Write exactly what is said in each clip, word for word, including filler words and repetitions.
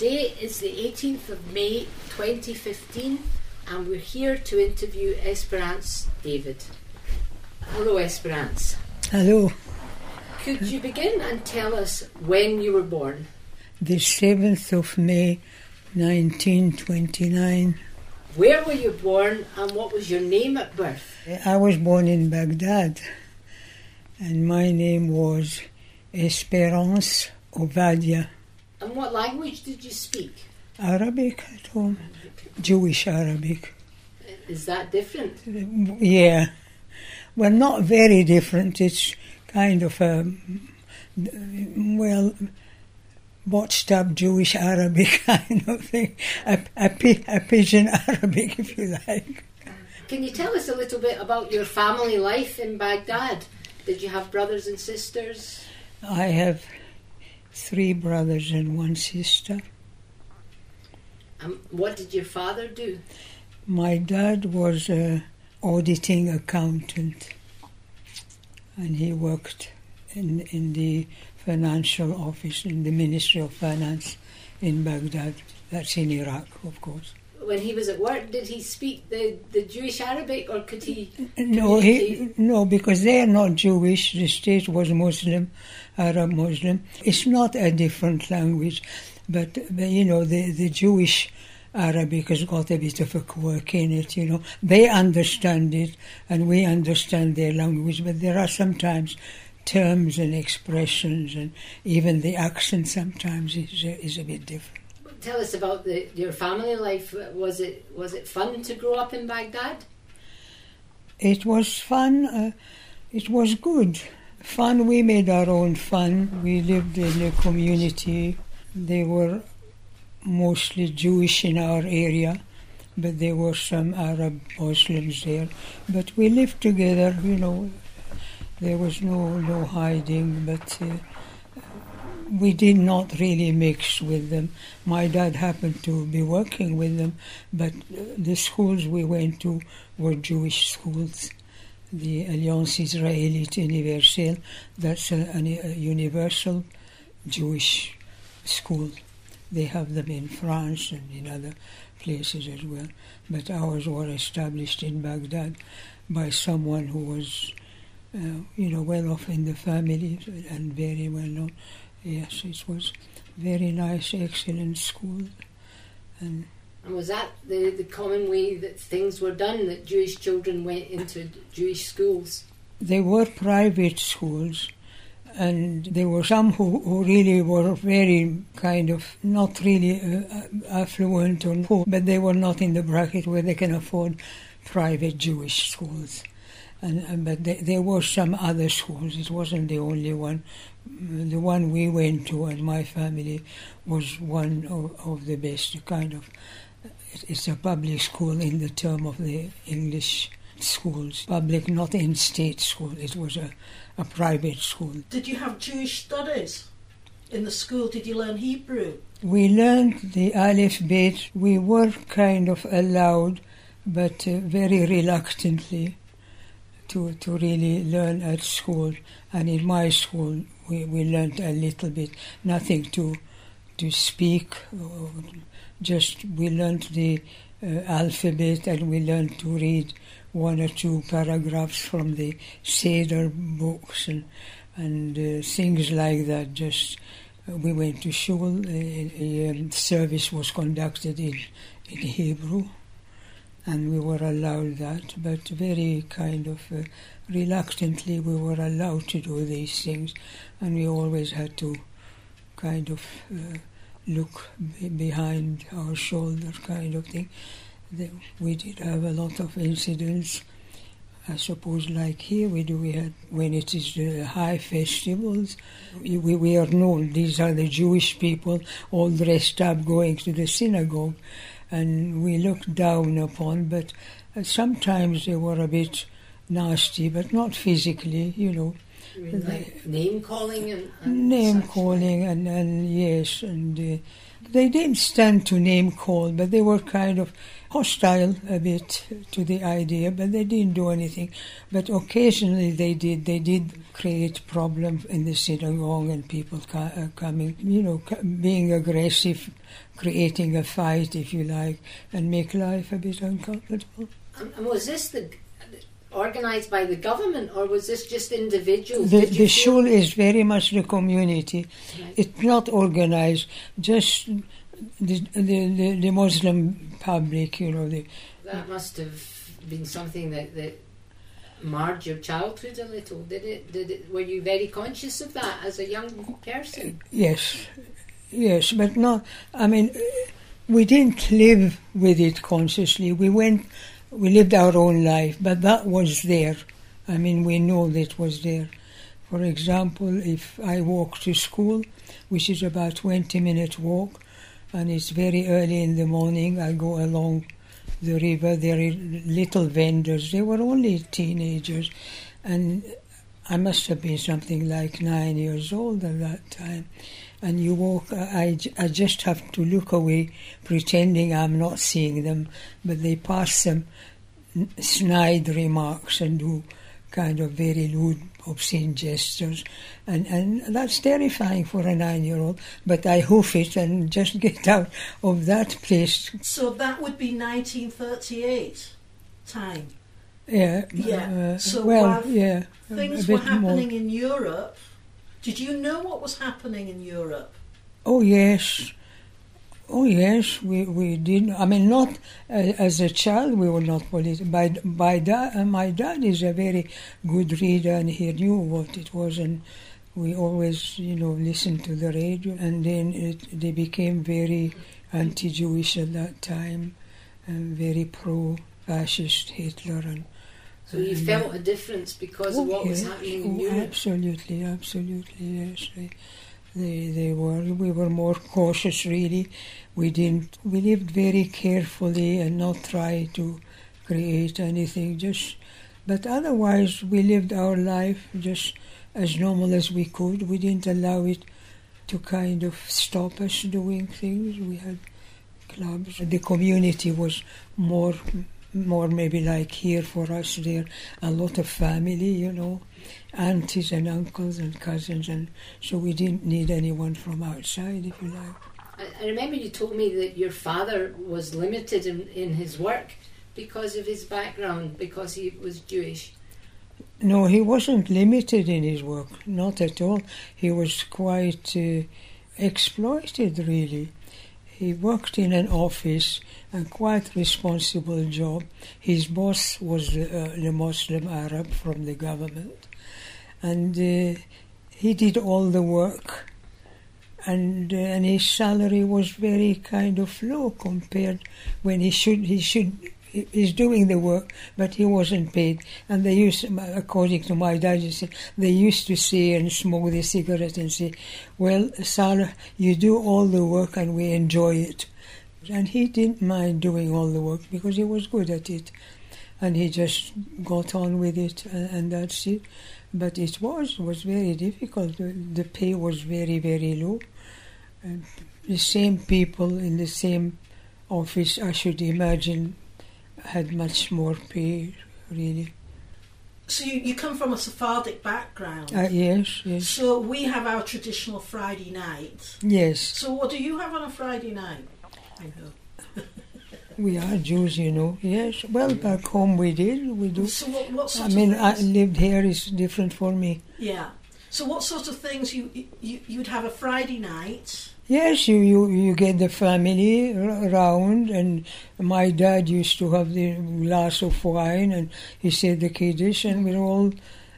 Today is the eighteenth of May twenty fifteen and we're here to interview Esperance David. Hello Esperance. Hello. Could you begin and tell us when you were born? The seventh of May nineteen twenty-nine. Where were you born and what was your name at birth? I was born in Baghdad and my name was Esperance Ovadia. And what language did you speak? Arabic at home. Jewish Arabic. Is that different? Yeah. Well, not very different. It's kind of a, well, botched up Jewish Arabic kind of thing. A, a, a pigeon Arabic, if you like. Can you tell us a little bit about your family life in Baghdad? Did you have brothers and sisters? I have three brothers and one sister. Um, what did your father do? My dad was an auditing accountant and he worked in, in the financial office in the Ministry of Finance in Baghdad. That's in Iraq, of course. When he was at work, did he speak the, the Jewish Arabic or could he... No, he, no, because they are not Jewish. The state was Muslim, Arab Muslim. It's not a different language, but, but you know, the, the Jewish Arabic has got a bit of a quirk in it, you know. They understand it and we understand their language, but there are sometimes terms and expressions and even the accent sometimes is, is a bit different. Tell us about the, your family life. Was it was it fun to grow up in Baghdad? It was fun. Uh, it was good. Fun, we made our own fun. We lived in a community. They were mostly Jewish in our area, but there were some Arab Muslims there. But we lived together, you know. There was no, no hiding, but... Uh, we did not really mix with them. My dad happened to be working with them, but the schools we went to were Jewish schools. The Alliance Israélite Universelle, that's a, a universal Jewish school. They have them in France and in other places as well. But ours were established in Baghdad by someone who was, uh, you know, well off in the family and very well known. Yes, it was very nice, excellent school. And, and was that the, the common way that things were done, that Jewish children went into Jewish schools? They were private schools, and there were some who, who really were very kind of, not really uh, affluent or poor, but they were not in the bracket where they can afford private Jewish schools. And, and but there, there were some other schools. It wasn't the only one. The one we went to and my family was one of, of the best kind of. It's a public school in the term of the English schools. Public, not in state school. It was a, a private school. Did you have Jewish studies in the school? Did you learn Hebrew? We learned the Aleph Bet. We were kind of allowed, but uh, very reluctantly. To, to really learn at school, and in my school we, we learned a little bit, nothing to to speak, just we learned the uh, alphabet and we learned to read one or two paragraphs from the Seder books and, and uh, things like that. Just uh, we went to shul, a, a um, service was conducted in, in Hebrew. And we were allowed that, but very kind of uh, reluctantly we were allowed to do these things, and we always had to kind of uh, look b- behind our shoulder kind of thing. The, we did have a lot of incidents, I suppose like here we do, we had, when it is the high festivals, we, we, we are known, these are the Jewish people all dressed up going to the synagogue. And we looked down upon, but sometimes they were a bit nasty, but not physically, you know. You mean like name calling and, and name calling and, and yes, and uh, they didn't stand to name call, but they were kind of hostile a bit to the idea, but they didn't do anything. But occasionally they did. They did create problems in the synagogue and people ca- uh, coming, you know, ca- being aggressive, creating a fight, if you like, and make life a bit uncomfortable. And, and was this the organised by the government, or was this just individuals? The, Did you the feel- shul is very much the community. Right. It's not organised, just the, the, the, the Muslim public, you know. The, That must have been something that, that marred your childhood a little, did it? Did it? Were you very conscious of that as a young person? yes, yes, but not, I mean, we didn't live with it consciously. We went, we lived our own life, but that was there. I mean, we know that it was there. For example, if I walk to school, which is about twenty minute walk, and it's very early in the morning, I go along the river. There are little vendors. They were only teenagers, and I must have been something like nine years old at that time. And you walk, I, I just have to look away, pretending I'm not seeing them, but they pass some snide remarks and do kind of very lewd, obscene gestures, and, and that's terrifying for a nine-year-old, but I hoof it and just get out of that place. So that would be nineteen thirty-eight time. Yeah. Yeah. Uh, So well, while yeah. a- Things a were bit more. happening in Europe. Did you know what was happening in Europe? Oh yes, oh yes, we we did. I mean, not uh, as a child we were not political. By by da- uh, my dad is a very good reader, and he knew what it was, and we always, you know, listened to the radio. And then it, they became very anti-Jewish at that time, and very pro-fascist Hitler. And So you and, felt a difference because of what was yes, happening in oh, Europe? absolutely, absolutely, yes. They, they, they were. We were more cautious, really. We didn't. We lived very carefully and not try to create anything. Just, but otherwise, we lived our life just as normal as we could. We didn't allow it to kind of stop us doing things. We had clubs. The community was more. More maybe like here for us, there a lot of family, you know, aunties and uncles and cousins, and so we didn't need anyone from outside, if you like. I, I remember you told me that your father was limited in, in his work because of his background, because he was Jewish. No, he wasn't limited in his work, not at all. He was quite uh, exploited, really. He worked in an office, a quite responsible job. His boss was uh, the Muslim Arab from the government, and uh, he did all the work, and uh, and his salary was very kind of low compared when he should he should he's doing the work, but he wasn't paid. And they used, according to my dad, they used to say and smoke the cigarette and say, well, Salah, you do all the work and we enjoy it. And he didn't mind doing all the work because he was good at it. And he just got on with it, and, and that's it. But it was was very difficult. The, the pay was very, very low. And the same people in the same office, I should imagine, had much more pay, really. So you, you come from a Sephardic background. Uh, yes, yes. So we have our traditional Friday night. Yes. So what do you have on a Friday night? I know. We are Jews, you know. Yes. Well, back home we did. We do. So what, what sort I mean, of I things? lived here is different for me. Yeah. So what sort of things you, you you'd have a Friday night? Yes, you, you, you get the family around, and my dad used to have the glass of wine, and he said the Kiddush, and we're all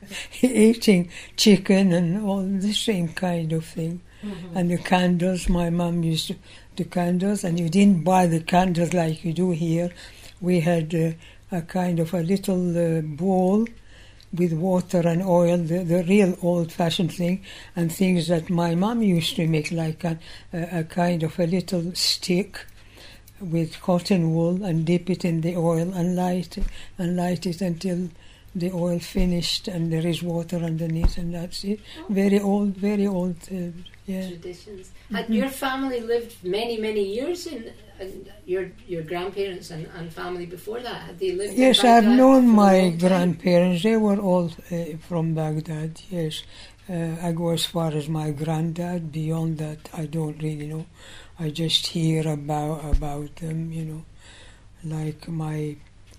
eating chicken and all the same kind of thing. Mm-hmm. And the candles, my mum used to, the candles, and you didn't buy the candles like you do here. We had uh, a kind of a little uh, bowl with water and oil, the, the real old-fashioned thing, and things that my mum used to make, like a, a, a kind of a little stick with cotton wool, and dip it in the oil and light it, and light it until the oil finished and there is water underneath and that's it. Very old, very old, uh, yeah. Traditions. Had your family lived many, many years in, in your your grandparents and, and family before that? Had they lived Yes, in Baghdad I've known for a my long time? grandparents. They were all uh, from Baghdad, yes. Uh, I go as far as my granddad. Beyond that, I don't really know. I just hear about about them, you know. Like my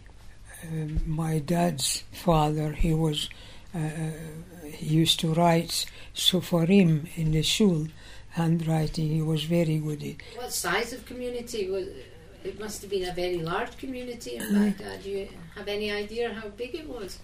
um, my dad's father, he was uh, he used to write Sufarim in the shul, handwriting. He was very good at it. What size of community was? It must have been a very large community in Baghdad. Do you have any idea how big it was?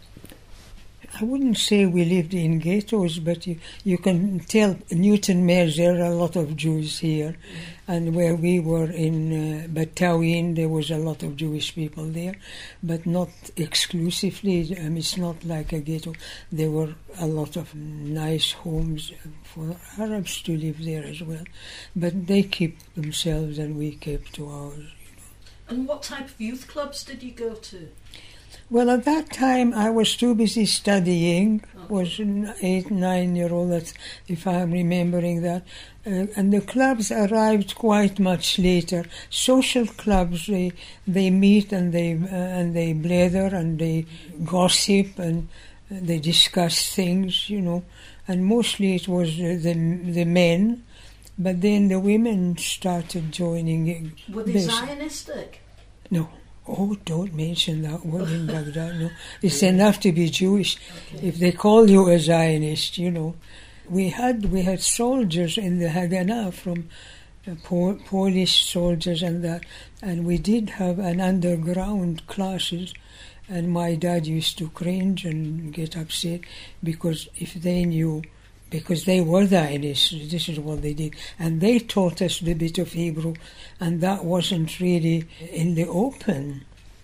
I wouldn't say we lived in ghettos, but you, you can tell Newton Mears, there are a lot of Jews here. Mm-hmm. And where we were in uh, Batawin, there was a lot of Jewish people there, but not exclusively. I mean, it's not like a ghetto. There were a lot of nice homes for Arabs to live there as well. But they kept themselves and we kept to ours. You know. And what type of youth clubs did you go to? Well, at that time, I was too busy studying. Okay. Was an eight, nine-year-old, that's, if I'm remembering that. Uh, and the clubs arrived quite much later. Social clubs, they they meet and they uh, and they blather and they gossip and uh, they discuss things, you know. And mostly it was uh, the the men, but then the women started joining. Were they this. Zionistic? No. Oh, don't mention that word in Baghdad, no. It's enough to be Jewish. Okay. If they call you a Zionist, you know. We had we had soldiers in the Haganah from uh, po- Polish soldiers and that, and we did have an underground classes, and my dad used to cringe and get upset because if they knew, because they were Zionists, this is what they did. And they taught us the bit of Hebrew, and that wasn't really in the open.